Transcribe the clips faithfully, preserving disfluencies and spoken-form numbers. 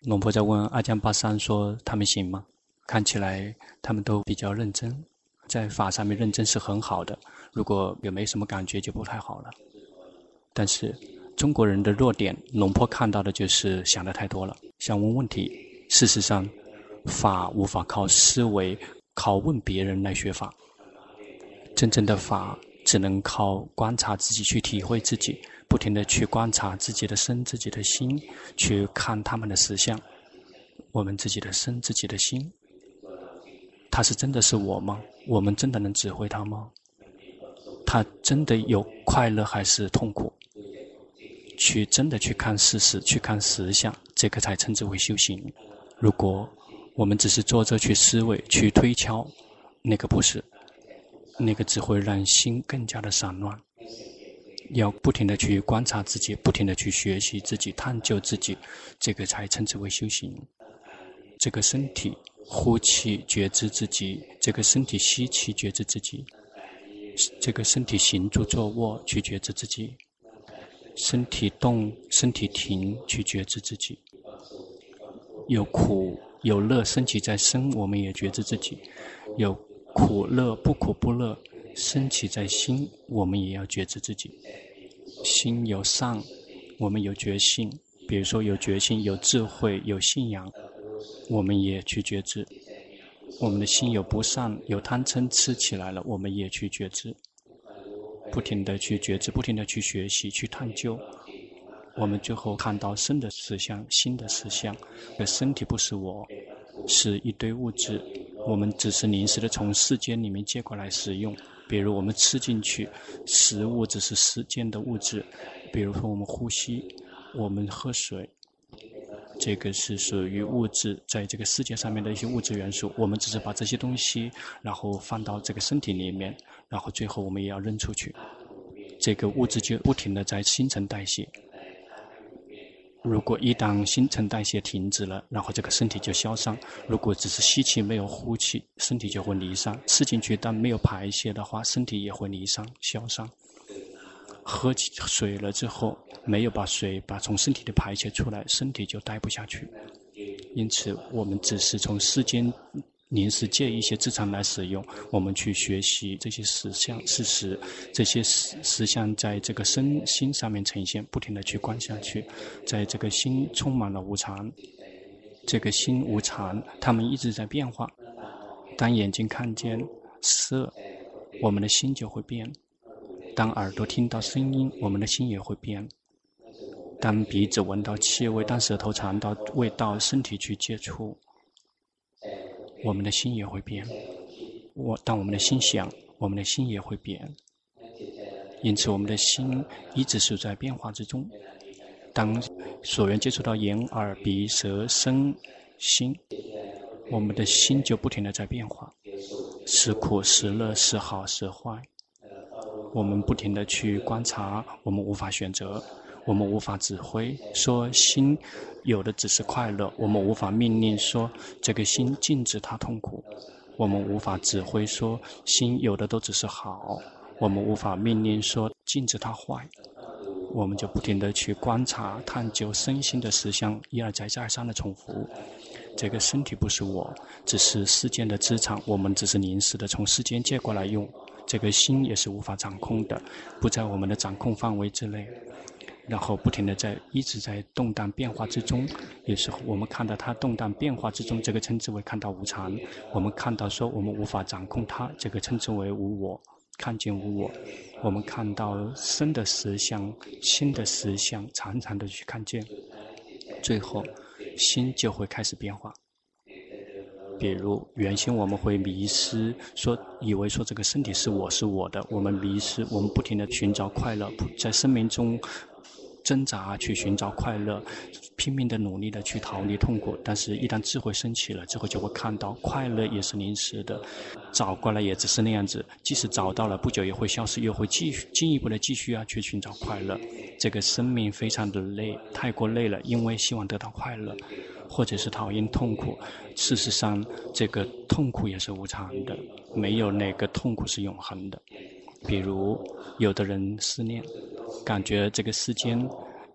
龙婆在问阿江巴桑说他们行吗？看起来他们都比较认真，在法上面认真是很好的，如果有没什么感觉就不太好了。但是中国人的弱点，龙婆看到的就是想得太多了，想问问题。事实上法无法靠思维靠问别人来学法，真正的法只能靠观察自己，去体会自己，不停地去观察自己的身自己的心，去看他们的实相。我们自己的身自己的心，他是真的是我吗？我们真的能指挥他吗？他真的有快乐还是痛苦？去真的去看事实，去看实相，这个才称之为修行。如果我们只是坐着去思维去推敲，那个不是，那个只会让心更加的散乱。要不停地去观察自己，不停地去学习自己，探究自己，这个才称之为修行。这个身体呼气觉知自己，这个身体吸气觉知自己，这个身体行住坐卧去觉知自己，身体动身体停去觉知自己，有苦有乐升起在身，我们也觉知自己，有苦乐不苦不乐升起在心，我们也要觉知自己。心有善，我们有觉性，比如说有觉性有智慧有信仰，我们也去觉知。我们的心有不善有贪嗔痴起来了，我们也去觉知，不停地去觉知，不停地去学习去探究。我们最后看到身的实相心的实相，这身体不是我，是一堆物质，我们只是临时的从世间里面借过来使用。比如我们吃进去食物只是世间的物质，比如说我们呼吸我们喝水，这个是属于物质，在这个世界上面的一些物质元素，我们只是把这些东西然后放到这个身体里面，然后最后我们也要扔出去，这个物质就不停地在新陈代谢。如果一旦新陈代谢停止了，然后这个身体就消散。如果只是吸气没有呼气，身体就会离散。吃进去但没有排泄的话，身体也会离散消散。喝水了之后，没有把水把从身体里排泄出来，身体就待不下去。因此我们只是从世间临时借一些资产来使用，我们去学习这些实相事实，这些实实相在这个身心上面呈现，不停地去观下去。在这个心充满了无常，这个心无常，它们一直在变化。当眼睛看见色，我们的心就会变；当耳朵听到声音，我们的心也会变；当鼻子闻到气味，当舌头尝到味道，身体去接触，我们的心也会变。我当我们的心想，我们的心也会变。因此我们的心一直是在变化之中。当所缘接触到眼耳鼻舌身心，我们的心就不停地在变化，是苦是乐是好是坏，我们不停地去观察，我们无法选择，我们无法指挥说心有的只是快乐，我们无法命令说这个心禁止它痛苦，我们无法指挥说心有的都只是好，我们无法命令说禁止它坏。我们就不停地去观察探究身心的实相，一而再再三的重复。这个身体不是我，只是世间的资产，我们只是临时的从世间借过来用。这个心也是无法掌控的，不在我们的掌控范围之内，然后不停地在一直在动荡变化之中。也是我们看到它动荡变化之中，这个称之为看到无常。我们看到说我们无法掌控它，这个称之为无我，看见无我。我们看到身的实相心的实相，常常的去看见，最后心就会开始变化。比如原先我们会迷失，说以为说这个身体是我是我的，我们迷失，我们不停地寻找快乐，在生命中挣扎去寻找快乐，拼命的努力的去逃离痛苦。但是一旦智慧升起了之后，就会看到快乐也是临时的，找过来也只是那样子，即使找到了不久也会消失，又会继续进一步的继续要去寻找快乐。这个生命非常的累，太过累了，因为希望得到快乐，或者是讨厌痛苦。事实上这个痛苦也是无常的，没有哪个痛苦是永恒的。比如有的人思念，感觉这个世间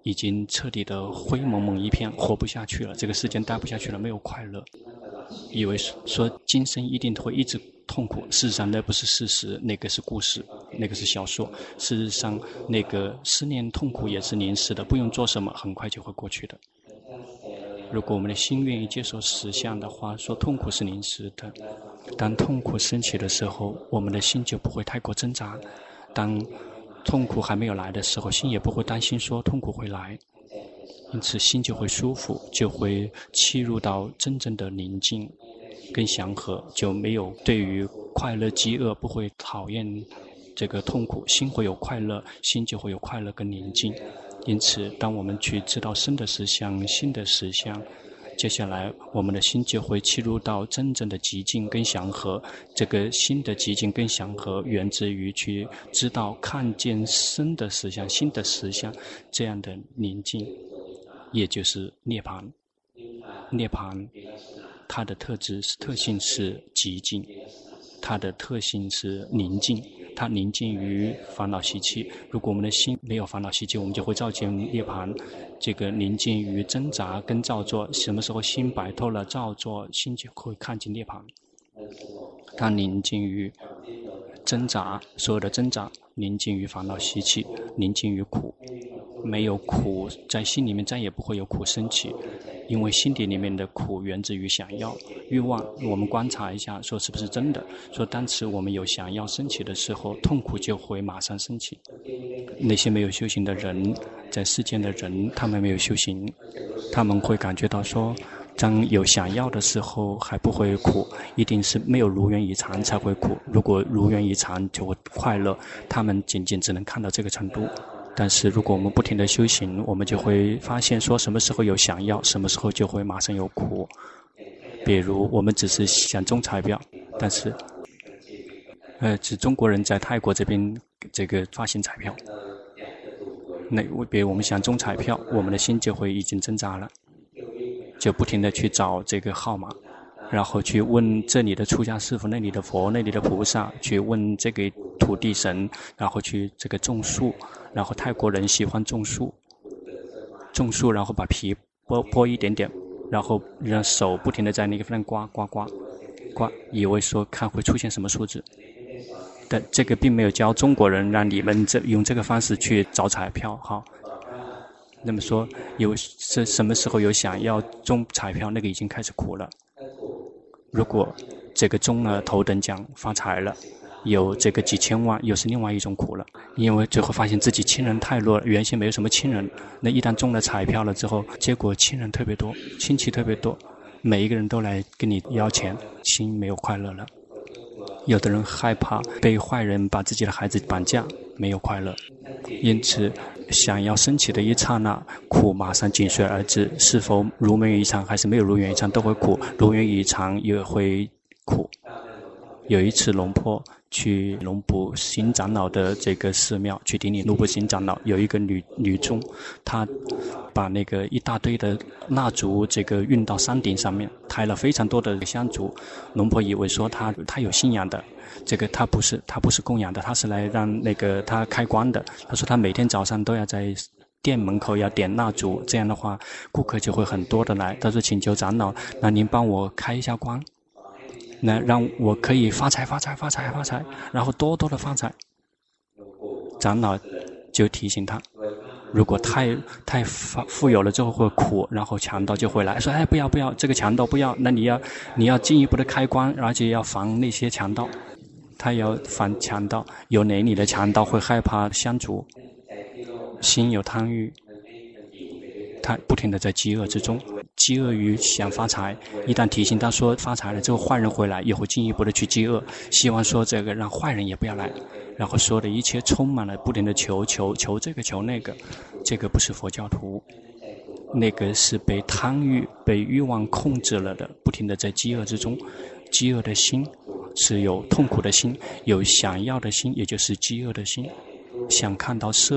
已经彻底的灰蒙蒙一片，活不下去了，这个世间待不下去了，没有快乐。以为说今生一定会一直痛苦，事实上那不是事实，那个是故事，那个是小说。事实上，那个思念痛苦也是临时的，不用做什么，很快就会过去的。如果我们的心愿意接受实相的话，说痛苦是临时的。当痛苦升起的时候，我们的心就不会太过挣扎。当痛苦还没有来的时候，心也不会担心说痛苦会来，因此心就会舒服，就会契入到真正的宁静跟祥和，就没有对于快乐饥饿不会讨厌这个痛苦，心会有快乐，心就会有快乐跟宁静。因此当我们去知道生的实相，心的实相，接下来我们的心就会契入到真正的寂静跟祥和。这个心的寂静跟祥和源自于去知道看见生的实相，心的实相，这样的宁静也就是涅槃。涅槃它的特质是特性是寂静，它的特性是宁静，它宁静于烦恼习气。如果我们的心没有烦恼习气，我们就会照见涅槃。这个宁静于挣扎跟造作，什么时候心摆脱了造作，心就会看见涅槃。它宁静于挣扎，所有的挣扎，宁静于烦恼习气，宁静于苦。没有苦，在心里面再也不会有苦升起，因为心底里面的苦源自于想要欲望。我们观察一下，说是不是真的？说当时我们有想要升起的时候，痛苦就会马上升起。那些没有修行的人，在世间的人，他们没有修行，他们会感觉到说，当有想要的时候还不会苦，一定是没有如愿以偿才会苦。如果如愿以偿就会快乐，他们仅仅只能看到这个程度。但是如果我们不停地修行，我们就会发现说什么时候有想要，什么时候就会马上有苦。比如我们只是想中彩票，但是呃，指中国人在泰国这边这个发行彩票，那比如我们想中彩票，我们的心就会已经挣扎了，就不停地去找这个号码，然后去问这里的出家师父，那里的佛，那里的菩萨，去问这个土地神，然后去这个种树。然后泰国人喜欢种树，种树然后把皮剥剥一点点，然后让手不停地在那个上刮刮刮刮，以为说看会出现什么数字。但这个并没有教中国人让你们这用这个方式去找彩票哈。那么说有是什么时候有想要中彩票，那个已经开始苦了。如果这个中了头等奖发财了，有这个几千万，又是另外一种苦了，因为最后发现自己亲人太弱了，原先没有什么亲人，那一旦中了彩票了之后，结果亲人特别多，亲戚特别多，每一个人都来跟你要钱，心没有快乐了。有的人害怕被坏人把自己的孩子绑架，没有快乐。因此想要升起的一刹那，苦马上紧随而至，是否如愿以偿还是没有如愿以偿都会苦，如愿以偿也会苦。有一次龙坡去龙普行长老的这个寺庙去顶礼龙普行长老，有一个女女众，她把那个一大堆的蜡烛这个运到山顶上面，抬了非常多的香烛。龙婆以为说她她有信仰的，这个她不是她不是供养的，她是来让那个她开光的。她说她每天早上都要在店门口要点蜡烛，这样的话顾客就会很多的来。她说请求长老，那您帮我开一下光，那让我可以发财发财发财发财，然后多多的发财。长老就提醒他，如果太太富有了之后会苦，然后强盗就会来说，哎不要不要，这个强盗不要，那你要你要进一步的开光，而且要防那些强盗。他要防强盗，有哪里的强盗会害怕香烛，心有贪欲，他不停地在饥饿之中，饥饿于想发财，一旦提醒他说发财了之后坏人回来，也会进一步的去饥饿，希望说这个让坏人也不要来，然后所有的一切充满了不停的求求求这个求那个。这个不是佛教徒，那个是被贪欲被欲望控制了的，不停的在饥饿之中。饥饿的心是有痛苦的心，有想要的心，也就是饥饿的心，想看到色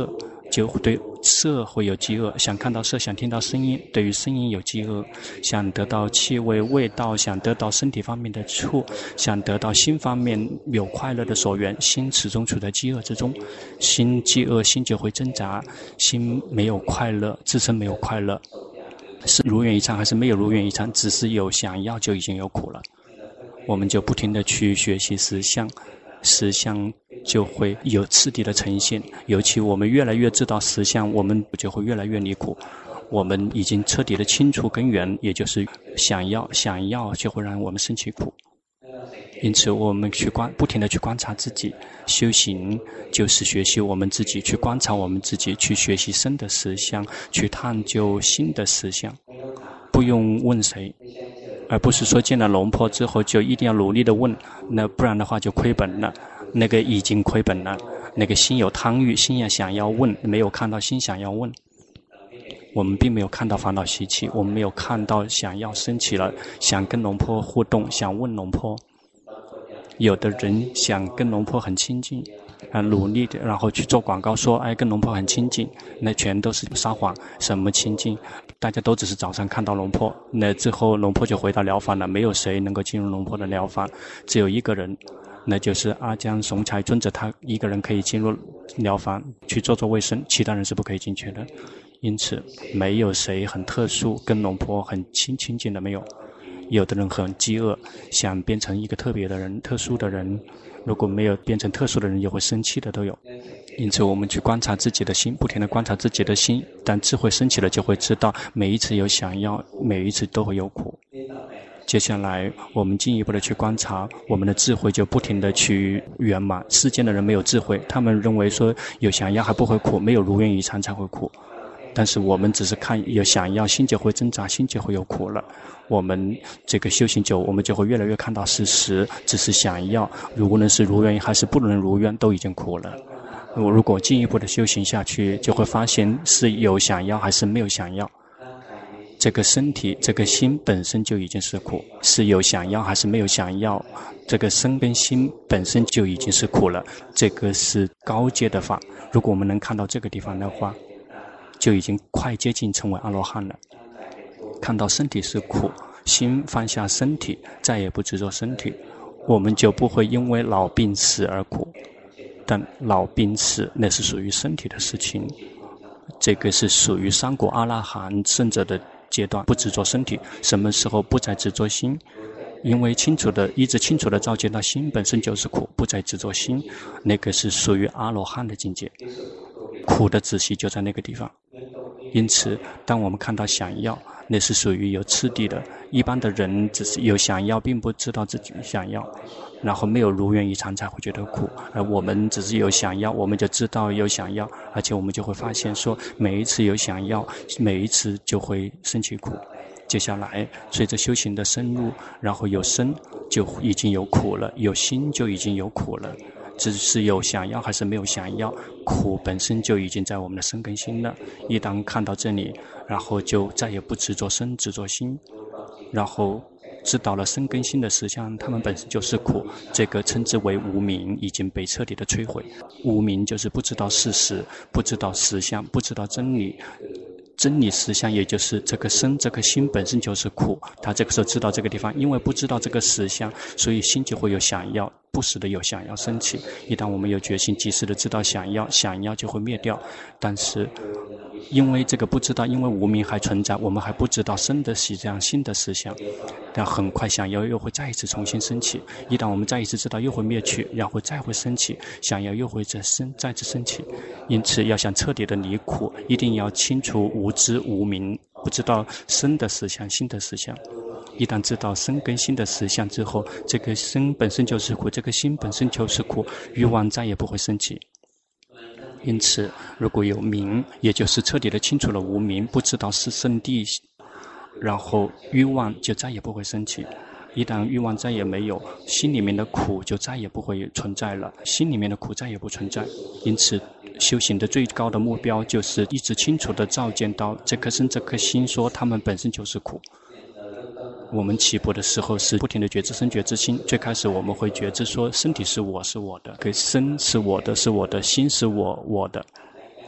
就对色会有饥饿，想看到色，想听到声音，对于声音有饥饿，想得到气味、味道，想得到身体方面的触，想得到心方面有快乐的所缘，心始终处在饥饿之中，心饥饿，心就会挣扎，心没有快乐，自身没有快乐，是如愿以偿还是没有如愿以偿，只是有想要就已经有苦了。我们就不停地去学习实相，实相就会有次第的呈现，尤其我们越来越知道实相，我们就会越来越离苦。我们已经彻底的清除根源，也就是想要想要就会让我们生起苦。因此我们去观不停地去观察自己，修行就是学习我们自己，去观察我们自己，去学习身的实相，去探究心的实相，不用问谁，而不是说见了龙婆之后就一定要努力的问，那不然的话就亏本了，那个已经亏本了，那个心有贪欲，心也想要问，没有看到心想要问。我们并没有看到烦恼习气，我们没有看到想要升起了，想跟龙婆互动，想问龙婆。有的人想跟龙婆很亲近，啊，努力的，然后去做广告说，哎，跟龙婆很亲近，那全都是撒谎。什么亲近？大家都只是早上看到龙婆，那之后龙婆就回到疗房了，没有谁能够进入龙婆的疗房，只有一个人，那就是阿姜怂才尊者，他一个人可以进入疗房去做做卫生，其他人是不可以进去的。因此，没有谁很特殊，跟龙婆很亲亲近的没有。有的人很饥饿，想变成一个特别的人、特殊的人，如果没有变成特殊的人，也会生气的都有。因此我们去观察自己的心，不停地观察自己的心，当智慧升起了，就会知道每一次有想要，每一次都会有苦。接下来我们进一步的去观察，我们的智慧就不停地去圆满。世间的人没有智慧，他们认为说有想要还不会苦，没有如愿以偿才会苦。但是我们只是看有想要，心就会挣扎，心就会有苦了。我们这个修行久，我们就会越来越看到事实，只是想要，无论是如愿还是不能如愿，都已经苦了。我如果进一步的修行下去，就会发现是有想要还是没有想要。这个身体，这个心本身就已经是苦，是有想要还是没有想要，这个身跟心本身就已经是苦了。这个是高阶的法，如果我们能看到这个地方的话，就已经快接近成为阿罗汉了。看到身体是苦，心放下身体，再也不执着身体，我们就不会因为老病死而苦。但老病死那是属于身体的事情，这个是属于三果阿拉含圣者的阶段，不执着身体。什么时候不再执着心？因为清楚的一直清楚的照见到心本身就是苦，不再执着心，那个是属于阿罗汉的境界。苦的仔细就在那个地方。因此当我们看到想要，那是属于有次第的。一般的人只是有想要，并不知道自己想要，然后没有如愿以偿才会觉得苦。而我们只是有想要，我们就知道有想要，而且我们就会发现说，每一次有想要，每一次就会生起苦。接下来随着修行的深入，然后有身就已经有苦了，有心就已经有苦了。只是有想要还是没有想要，苦本身就已经在我们的身跟心了。一旦看到这里，然后就再也不执着身，执着心，然后知道了身跟心的实相，它们本身就是苦。这个称之为无明，已经被彻底的摧毁。无明就是不知道事实，不知道实相，不知道真理。真理实相也就是这个身这个心本身就是苦，他这个时候知道这个地方，因为不知道这个实相，所以心就会有想要，不时的有想要升起。一旦我们有决心，及时的知道想要，想要就会灭掉。但是因为这个不知道，因为无明还存在，我们还不知道身的实相，心的实相，但很快想要又会再一次重新升起。一旦我们再一次知道，又会灭去，然后再会升起，想要又会再生再次升起。因此要想彻底的离苦，一定要清除无知无明，不知道身的实相，心的实相。一旦知道身跟心的实相之后，这个身本身就是苦，这个心本身就是苦，欲望再也不会升起。因此如果有明，也就是彻底的清楚了无明，不知道是圣地，然后欲望就再也不会升起。一旦欲望再也没有，心里面的苦就再也不会存在了，心里面的苦再也不存在。因此修行的最高的目标就是一直清楚地照见到这颗身这颗心，说它们本身就是苦。我们起步的时候是不停地觉知身觉知心，最开始我们会觉知说身体是我是我的，可身是我的是我的，心是我我的。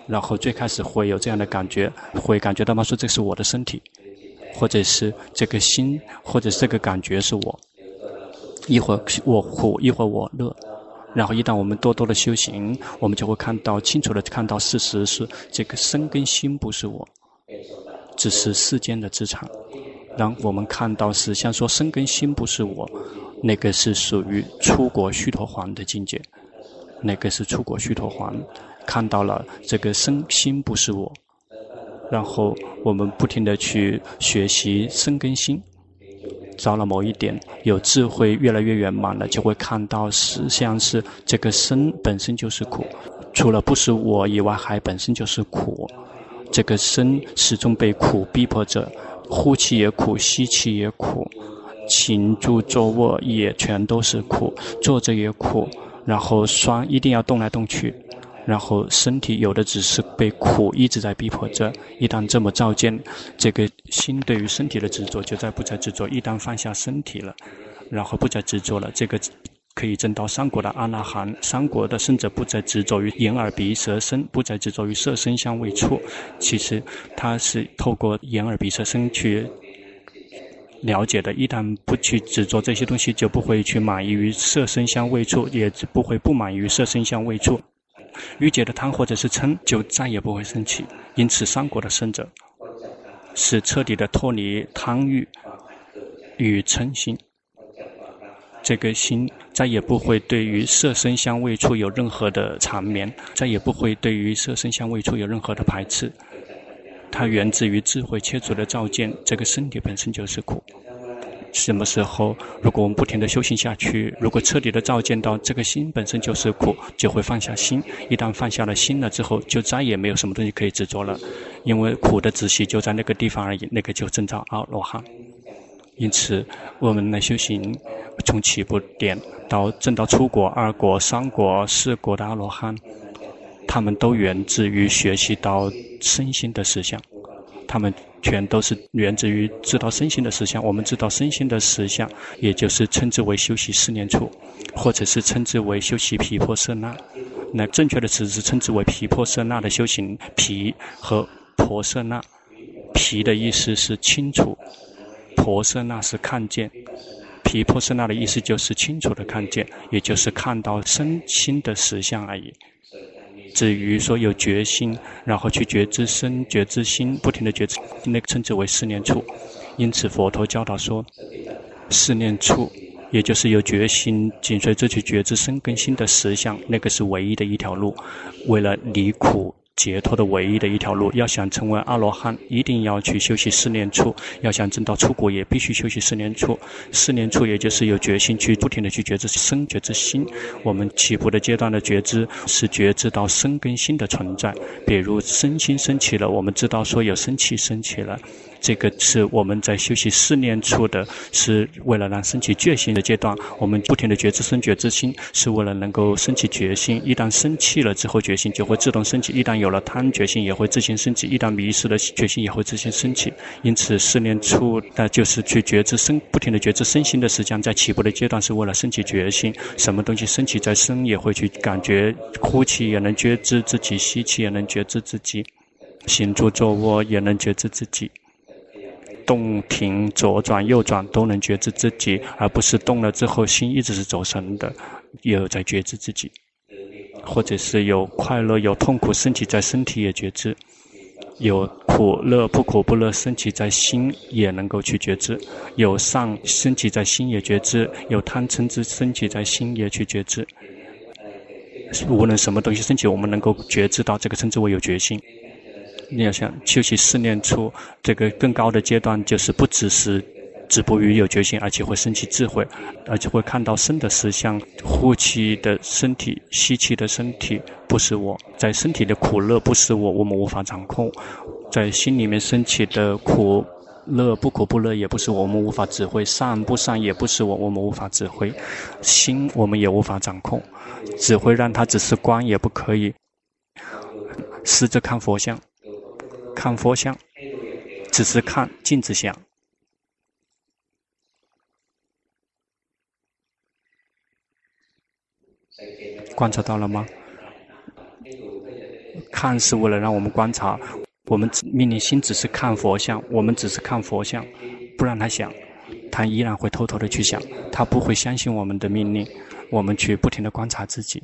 然后最开始会有这样的感觉，会感觉到吗？说这是我的身体，或者是这个心，或者是这个感觉是我。一会儿我苦，一会儿我乐。然后一旦我们多多的修行，我们就会看到清楚的看到事实是这个身跟心不是我，只是世间的资产。让我们看到是像说身跟心不是我，那个是属于出国须陀洹的境界，那个是出国须陀洹，看到了这个身心不是我，然后我们不停地去学习身跟心，到了某一点有智慧越来越圆满了，就会看到实相是这个身本身就是苦，除了不是我以外还本身就是苦，这个身始终被苦逼迫着，呼气也苦，吸气也苦，行住坐卧也全都是苦，坐着也苦，然后双一定要动来动去，然后身体有的只是被苦一直在逼迫着。一旦这么照见，这个心对于身体的执着就再不再执着，一旦放下身体了，然后不再执着了，这个可以证到三果的阿那含，三果的圣者不再执着于眼耳鼻舌身，不再执着于色声香味触。其实他是透过眼耳鼻舌身去了解的，一旦不去执着这些东西，就不会去满意于色声香味触，也不会不满意于色声香味触。欲界的贪或者是嗔就再也不会升起。因此三果的圣者是彻底的脱离贪欲与嗔心，这个心再也不会对于色声香味触有任何的缠绵，再也不会对于色声香味触有任何的排斥。它源自于智慧切除的照见，这个身体本身就是苦。什么时候如果我们不停地修行下去，如果彻底的照见到这个心本身就是苦，就会放下心。一旦放下了心了之后，就再也没有什么东西可以执着了，因为苦的仔细就在那个地方而已，那个就证照阿罗汉。因此我们来修行，从起步点到证到出国、二国、三国、四国的阿罗汉，他们都源自于学习到身心的实相，他们全都是源自于知道身心的实相。我们知道身心的实相，也就是称之为修习四念处，或者是称之为修习毗婆舍那。那正确的词是称之为毗婆舍那的修行，毗和婆舍那。毗的意思是清楚，婆舍那是看见。毗婆舍那的意思就是清楚的看见，也就是看到身心的实相而已。至于说有决心，然后去觉知身、觉知心，不停的觉知，那个称之为四念处。因此佛陀教导说，四念处也就是有决心紧随着去觉知身跟心的实相，那个是唯一的一条路，为了离苦解脱的唯一的一条路。要想成为阿罗汉，一定要去修习四念处，要想证到出国，也必须修习四念处。四念处也就是有决心去不停的去觉知身、觉知心。我们起步的阶段的觉知是觉知到身跟心的存在，比如身心升起了，我们知道说有生气升起了，这个是我们在修习四念处的，是为了让升起觉心的阶段。我们不停的觉知身、觉知心，是为了能够升起觉心。一旦生气了之后，觉心就会自动升起；一旦有了贪，觉心也会自行升起；一旦迷失了，觉心也会自行升起。因此四念处那就是去觉知身，不停的觉知身心的实相。在起步的阶段是为了升起觉心，什么东西升起在身，也会去感觉，呼气也能觉知自己，吸气也能觉知自己，行住坐卧也能觉知自己，动停左转右转都能觉知自己，而不是动了之后心一直是走神的，也有在觉知自己。或者是有快乐有痛苦升起在身体也觉知，有苦乐不苦不乐升起在心也能够去觉知，有上升起在心也觉知，有贪嗔痴升起在心也去觉知。无论什么东西升起，我们能够觉知到，这个称之为有决心。你要想修习四念处，这个更高的阶段就是不只是止步于有决心，而且会升起智慧，而且会看到身的实相。呼气的身体，吸气的身体不是我，在身体的苦乐不是我，我们无法掌控。在心里面升起的苦乐不苦不乐也不是我，我们无法指挥。善不善也不是我，我们无法指挥。心我们也无法掌控，指挥让它只是观也不可以。试着看佛像，看佛像只是看镜子像，观察到了吗？ 看是为了让我们观察，我们命令心只是看佛像，我们只是看佛像，不让他想，他依然会偷偷的去想，他不会相信我们的命令，我们去不停的观察自己。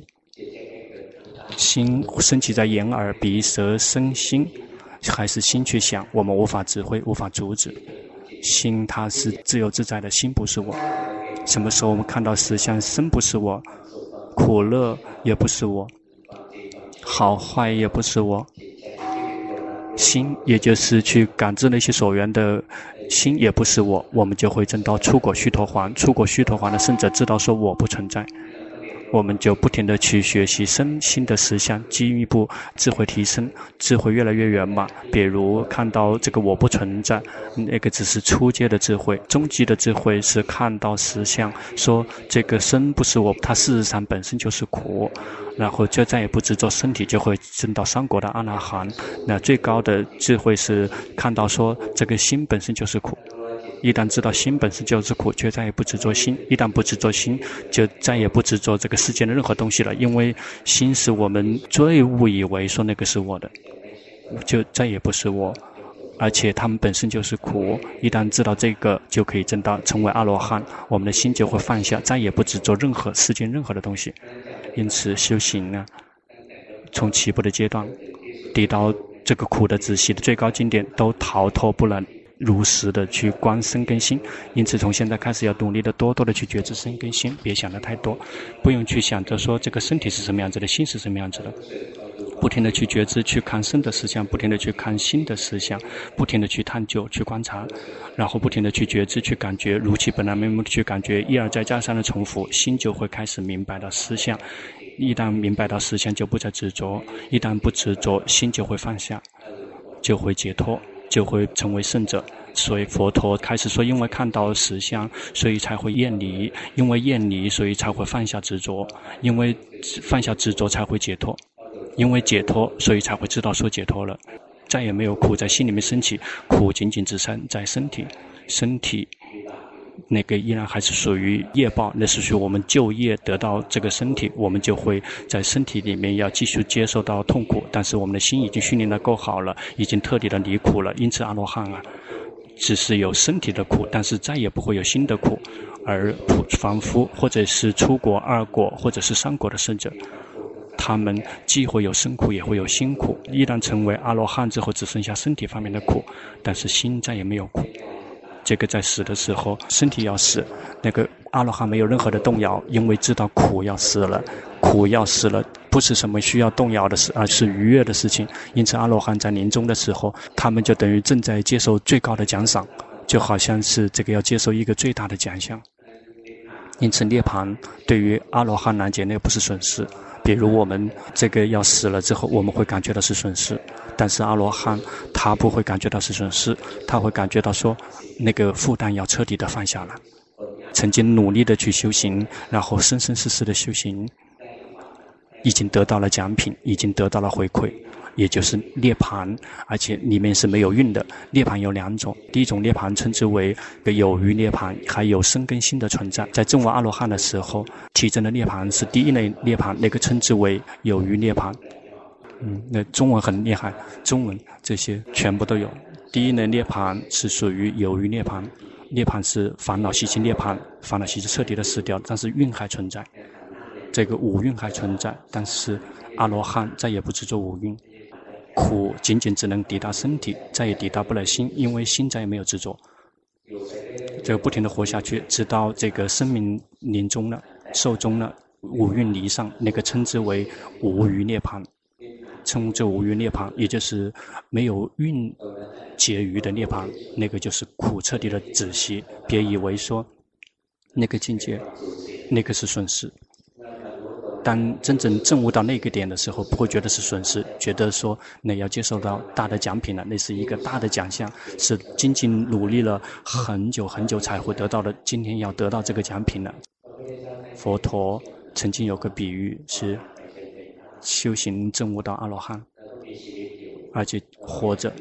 心升起在眼耳鼻舌身心，还是心去想，我们无法指挥，无法阻止。心它是自由自在的，心不是我。什么时候我们看到实相，身不是我，苦乐也不是我，好坏也不是我，心也就是去感知那些所缘的心也不是我，我们就会证到出果须陀洹。出果须陀洹的圣者知道说我不存在，我们就不停地去学习身心的实相，进一步智慧提升，智慧越来越圆满。比如看到这个我不存在，那个只是初阶的智慧，终极的智慧是看到实相，说这个身不是我，它事实上本身就是苦，然后就再也不执着身体，就会证到三果的阿那含。那最高的智慧是看到说这个心本身就是苦，一旦知道心本身就是苦，就再也不执着心，一旦不执着心，就再也不执着这个世间的任何东西了，因为心是我们最误以为说那个是我的，就再也不是我，而且他们本身就是苦，一旦知道这个就可以证到成为阿罗汉，我们的心就会放下，再也不执着任何世间任何的东西。因此修行呢，从起步的阶段抵到这个苦的仔细的最高境点，都逃脱不了如实的去观身跟心。因此从现在开始要努力的多多的去觉知身跟心，别想的太多，不用去想着说这个身体是什么样子的，心是什么样子的，不停的去觉知，去看身的实相，不停的去看心的实相，不停的去探究，去观察，然后不停的去觉知，去感觉，如其本来面目的去感觉，一而再再三的重复，心就会开始明白到实相。一旦明白到实相，就不再执着，一旦不执着，心就会放下，就会解脱，就会成为圣者。所以佛陀开始说，因为看到实相，所以才会厌离，因为厌离，所以才会放下执着，因为放下执着才会解脱，因为解脱，所以才会知道说解脱了，再也没有苦在心里面升起，苦仅仅只剩在身体，身体那个依然还是属于业报，那是属于我们旧业得到这个身体，我们就会在身体里面要继续接受到痛苦，但是我们的心已经训练得够好了，已经彻底的离苦了。因此阿罗汉啊，只是有身体的苦，但是再也不会有心的苦。而凡夫或者是出果、二果或者是三果的圣者，他们既会有身苦也会有心苦，一旦成为阿罗汉之后只剩下身体方面的苦，但是心再也没有苦。这个在死的时候身体要死，那个阿罗汉没有任何的动摇，因为知道苦要死了，苦要死了不是什么需要动摇的事，而是愉悦的事情。因此阿罗汉在临终的时候，他们就等于正在接受最高的奖赏，就好像是这个要接受一个最大的奖项。因此涅槃对于阿罗汉来讲，那个不是损失。比如我们这个要死了之后，我们会感觉到是损失，但是阿罗汉他不会感觉到是损失，他会感觉到说那个负担要彻底的放下了。曾经努力的去修行，然后生生世世的修行，已经得到了奖品，已经得到了回馈，也就是涅槃，而且里面是没有蕴的。涅槃有两种，第一种涅槃称之为有余涅槃，还有身跟心的存在。在证闻阿罗汉的时候，体证的涅槃是第一类涅槃，那个称之为有余涅槃。嗯，那中文很厉害，中文这些全部都有。第一类涅槃是属于有余涅槃，涅槃是烦恼习气涅槃，烦恼习气彻底的死掉，但是蕴还存在，这个五蕴还存在，但是阿罗汉再也不执着五蕴。苦仅仅只能抵达身体，再也抵达不了心，因为心再也没有执着。这个不停地活下去，直到这个生命临终了、寿终了，五蕴离上，那个称之为无余涅槃。称之无余涅槃，也就是没有蕴结余的涅槃，那个就是苦彻底的止息。别以为说那个境界，那个是损失。当真正证悟到那个点的时候，不会觉得是损失，觉得说那要接受到大的奖品了，那是一个大的奖项，是精进努力了很久很久才会得到的，今天要得到这个奖品了。佛陀曾经有个比喻是修行证悟到阿罗汉，而且活着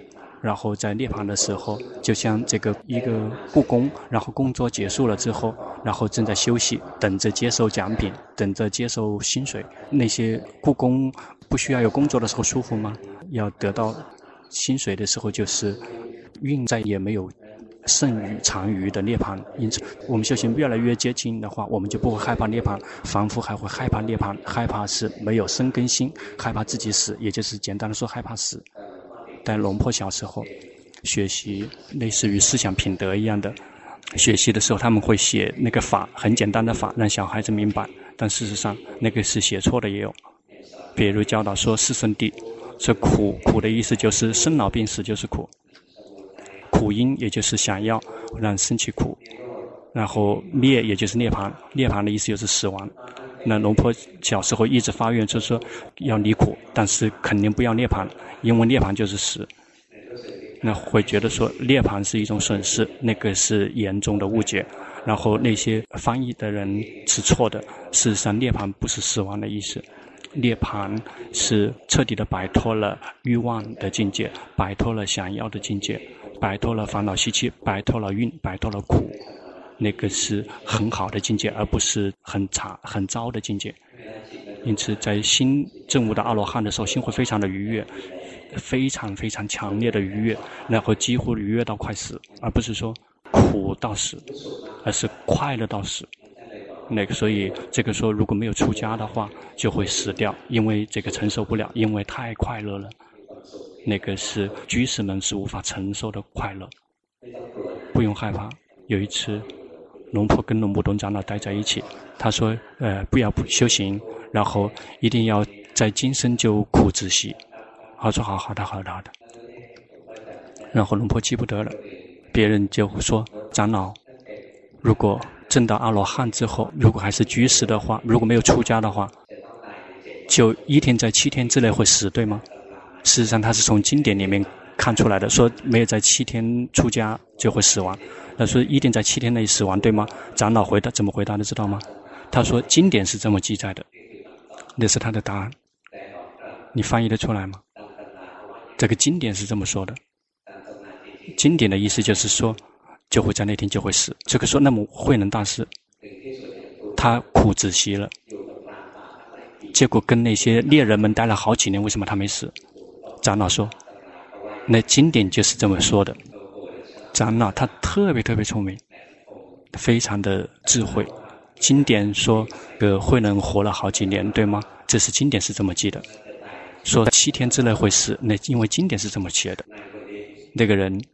然后在涅槃的时候，就像这个一个故宫，然后工作结束了之后，然后正在休息，等着接受奖品，等着接受薪水。那些故宫不需要有工作的时候舒服吗？要得到薪水的时候，就是运再也没有剩余残余的涅槃。因此我们修行越来越接近的话，我们就不会害怕涅槃，凡夫还会害怕涅槃，害怕是没有生根心，害怕自己死，也就是简单的说害怕死。但龙婆小时候学习类似于思想品德一样的学习的时候，他们会写那个法，很简单的法，让小孩子明白，但事实上那个是写错的也有。比如教导说四圣谛，说苦，苦的意思就是生老病死就是苦，苦因也就是想要让生起苦，然后灭也就是涅槃，涅槃的意思就是死亡。那龙婆小时候一直发愿，就是说要离苦，但是肯定不要涅槃，因为涅槃就是死。那会觉得说涅槃是一种损失，那个是严重的误解。然后那些翻译的人是错的，事实上涅槃不是死亡的意思，涅槃是彻底的摆脱了欲望的境界，摆脱了想要的境界，摆脱了烦恼习气，摆脱了运，摆脱了苦，那个是很好的境界，而不是很差很糟的境界。因此在心证悟的阿罗汉的时候，心会非常的愉悦，非常非常强烈的愉悦，然后几乎愉悦到快死，而不是说苦到死，而是快乐到死。那个所以这个说如果没有出家的话就会死掉，因为这个承受不了，因为太快乐了，那个是居士们是无法承受的快乐。不用害怕。有一次龙婆跟龙木东长老待在一起，他说呃不要修行，然后一定要在今生就苦自息。他说好好的好的好的。然后龙婆记不得了，别人就说长老，如果证到阿罗汉之后，如果还是居士的话，如果没有出家的话，就一定在七天之内会死，对吗？事实上他是从经典里面看出来的，说没有在七天出家就会死亡，他说一定在七天内死亡，对吗？长老回答怎么回答的知道吗？他说经典是这么记载的，那是他的答案。你翻译得出来吗？这个经典是这么说的，经典的意思就是说就会在那天就会死。这个说那么慧能大师他苦自息了，结果跟那些猎人们待了好几年，为什么他没死？长老说那经典就是这么说的。长老他特别特别聪明，非常的智慧。经典说呃慧能活了好几年，对吗？这是经典是这么记的，说七天之内会死，那因为经典是这么写的。那个人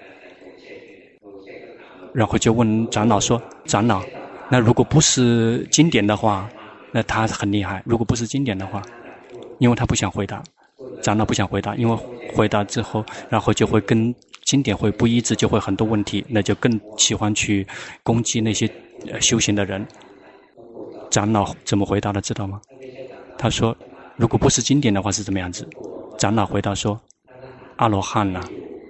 然后就问长老说，长老，那如果不是经典的话，那他很厉害，如果不是经典的话，因为他不想回答，长老不想回答，因为回答之后然后就会跟经典会不一致，就会很多问题，那就更喜欢去攻击那些、呃、修行的人。长老怎么回答的知道吗？他说如果不是经典的话是怎么样子？长老回答说阿罗汉啊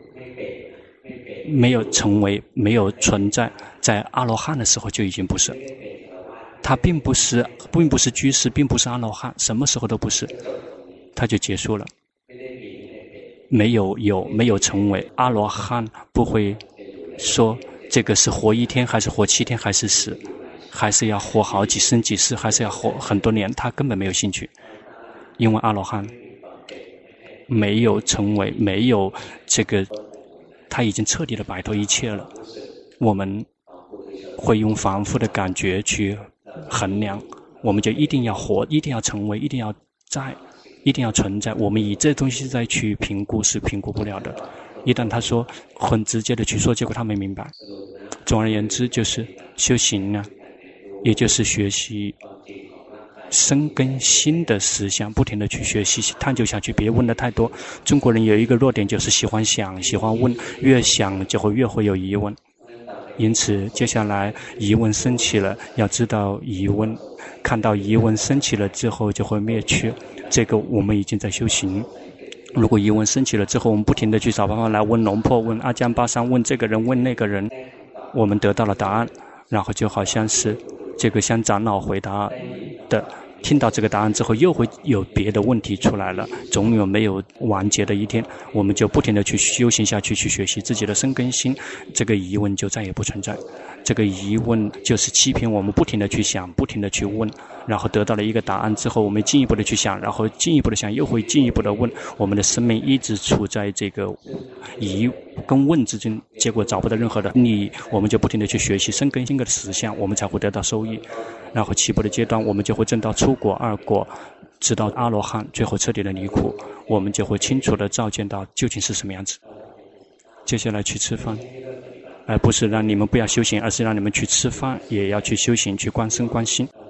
没有成为，没有存在，在阿罗汉的时候就已经不是，他并不是并不是居士，并不是阿罗汉，什么时候都不是，他就结束了。没有有没有成为阿罗汉，不会说这个是活一天还是活七天还是死，还是要活好几生几世，还是要活很多年，他根本没有兴趣。因为阿罗汉没有成为，没有这个，他已经彻底的摆脱一切了。我们会用凡夫的感觉去衡量，我们就一定要活，一定要成为，一定要在，一定要存在，我们以这东西再去评估是评估不了的。一旦他说很直接的去说，结果他没明白。总而言之就是修行呢，也就是学习深根新的思想，不停的去学习探究下去，别问的太多。中国人有一个弱点，就是喜欢想喜欢问，越想就会越会有疑问。因此接下来疑问升起了，要知道疑问，看到疑问升起了之后就会灭去，这个我们已经在修行。如果疑问升起了之后，我们不停地去找办法来问龙婆，问阿江巴桑，问这个人问那个人，我们得到了答案，然后就好像是这个像长老回答的， 听到这个答案之后，又会有别的问题出来了，总有没有完结的一天。我们就不停地去修行下去，去学习自己的生根心，这个疑问就再也不存在。这个疑问就是欺骗我们，不停地去想，不停地去问，然后得到了一个答案之后，我们进一步的去想，然后进一步的想，又会进一步的问。我们的生命一直处在这个疑跟问之间，结果找不到任何的利益，我们就不停地去学习生根心的实相，我们才会得到收益。然后起步的阶段，我们就会证到初果、二果，直到阿罗汉，最后彻底的离苦，我们就会清楚地照见到究竟是什么样子。接下来去吃饭，而不是让你们不要修行，而是让你们去吃饭，也要去修行，去观身观心。